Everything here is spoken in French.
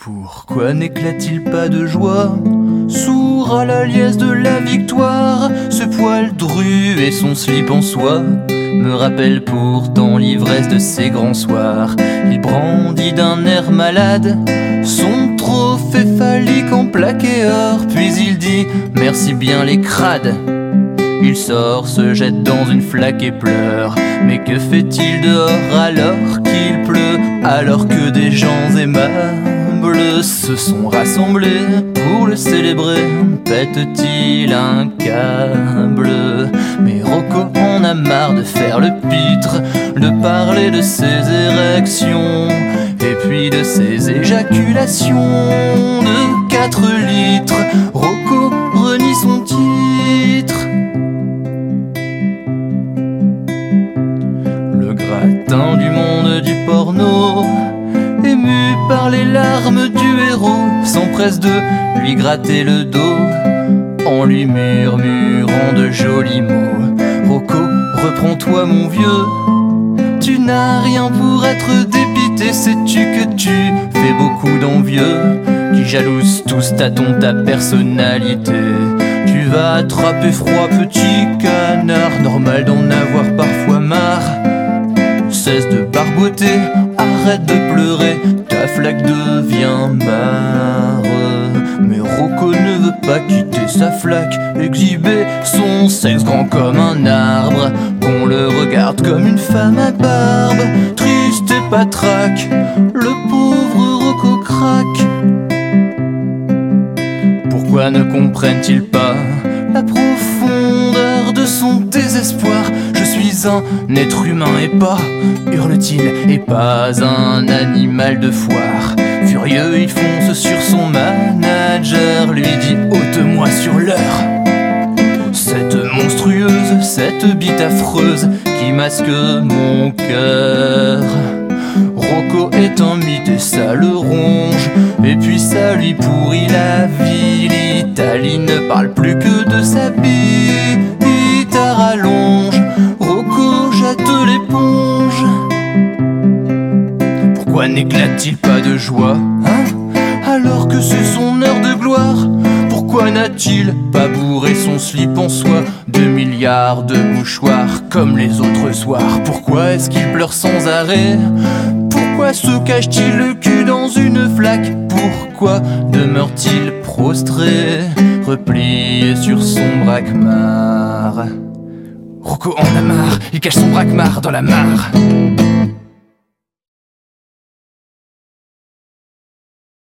Pourquoi n'éclate-t-il pas de joie? Sourd à la liesse de la victoire, ce poil dru et son slip en soie me rappellent pourtant l'ivresse de ces grands soirs. Il brandit d'un air malade son trophée phallique en plaqué or, puis il dit merci bien les crades. Il sort, se jette dans une flaque et pleure. Mais que fait-il dehors alors qu'il pleut, alors que des gens aimables se sont rassemblés pour le célébrer? Pète-t-il un câble? Mais Rocco en a marre de faire le pitre, de parler de ses érections et puis de ses éjaculations de 4 litres. Rocco renie son titre. Le gratin du monde du porno, ému par les larmes du héros, s'empresse de lui gratter le dos en lui murmurant de jolis mots. Rocco, reprends-toi mon vieux, tu n'as rien pour être dépité. Sais-tu que tu fais beaucoup d'envieux qui jalousent tous ta personnalité? Tu vas attraper froid, petit canard, normal d'en avoir parfois marre. Cesse de barboter, arrête de pleurer, ta flaque devient marre. Mais Rocco ne veut pas quitter sa flaque, exhiber son sexe grand comme un arbre, qu'on le regarde comme une femme à barbe. Triste et patraque, le pauvre Rocco craque. Pourquoi ne comprennent-ils pas la profondeur de son désespoir? Je suis un être humain et pas, hurle-t-il, et pas un animal de foire. Furieux, il fonce sur son manager, lui dit ôte-moi sur l'heure cette monstrueuse, cette bite affreuse qui masque mon cœur. Rocco est un mythe et ça le ronge, et puis ça lui pourrit la vie. L'Italie ne parle plus que de sa bite à rallonge. Rocco jette l'éponge. Pourquoi n'éclate-t-il pas de joie, alors que c'est son heure de gloire? Pourquoi n'a-t-il pas bourré son slip en soie 2 milliards de mouchoirs comme les autres soirs? Pourquoi est-ce qu'il pleure sans arrêt? Pourquoi se cache-t-il le cul dans une flaque? Pourquoi demeure-t-il prostré, replié sur son braquemar? Rocco en a marre, il cache son braquemar dans la mare.